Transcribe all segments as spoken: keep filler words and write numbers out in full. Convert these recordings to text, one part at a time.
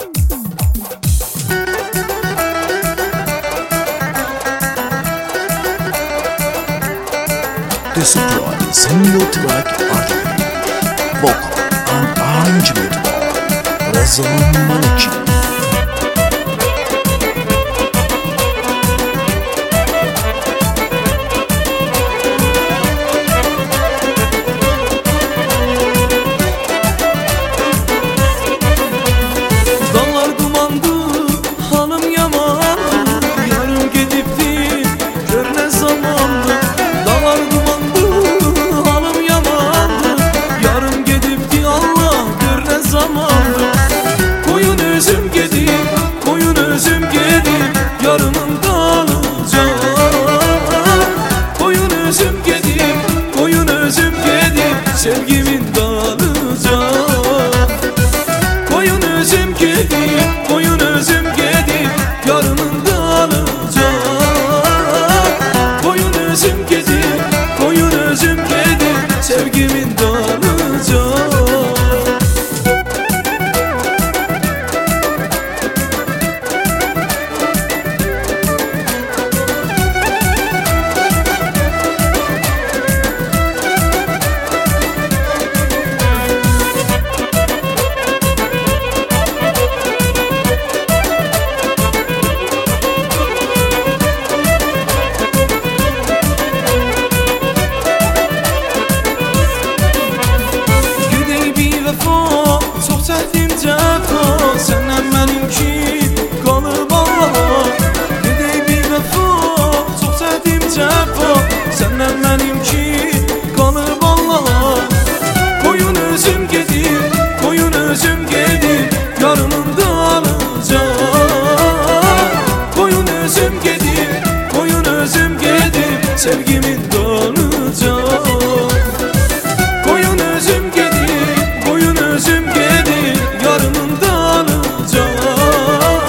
This is a single track artwork, vocal and arrangement by Razan Maliki. Dağlar dumandı, hanım yamandı, yarım gedipti, kör ne zamandı. Dağlar dumandı, hanım yamandı, yarım gedipti, Allah kör ne zamandı. Koyun özüm gedip, koyun özüm gedip, yarımın kalacak. Koyun özüm gedip, koyun özüm gedip, sevgimin dağılacak. Koyun özüm gedip, koyun özüm gedip, yarımın dağılacak. Koyun özüm gedip, koyun özüm gedip, sevgimin dağılacak. Çox çəkdim cəfa, səndən mənimki qalıb Allah. Gedək bir vəfa, çox çəkdim cəfa, səndən mənimki qalıb Allah. Koyun özüm gedib, koyun özüm gedib, yarımın dağılacaq. Koyun özüm gedib, koyun özüm gedib, sevgimin dağılacaq. Koyun özüm gedib, koyun özüm gedib, yarımın dağılacaq.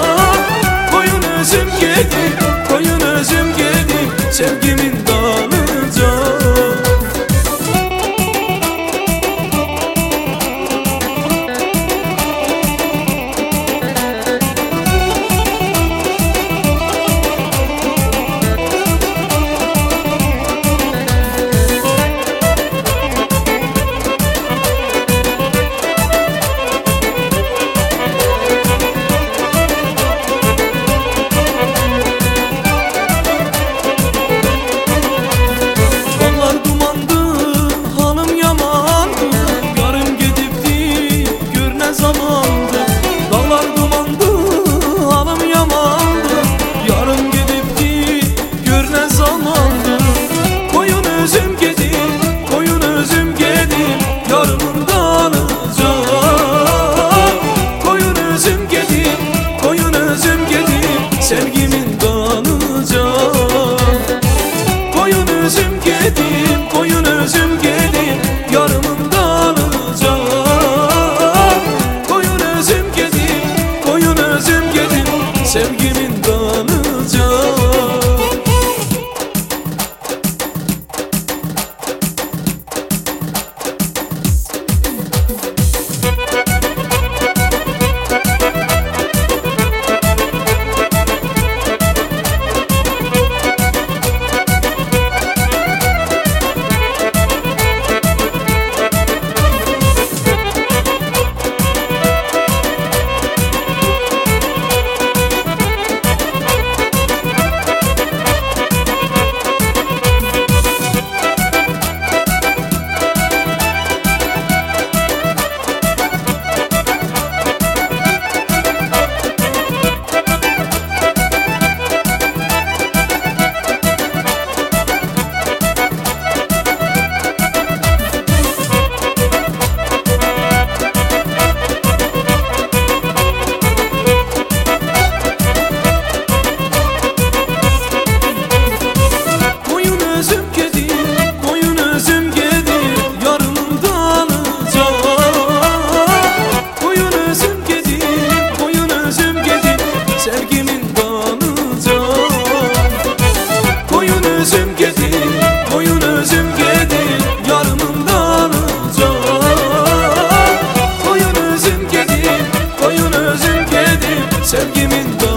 yanında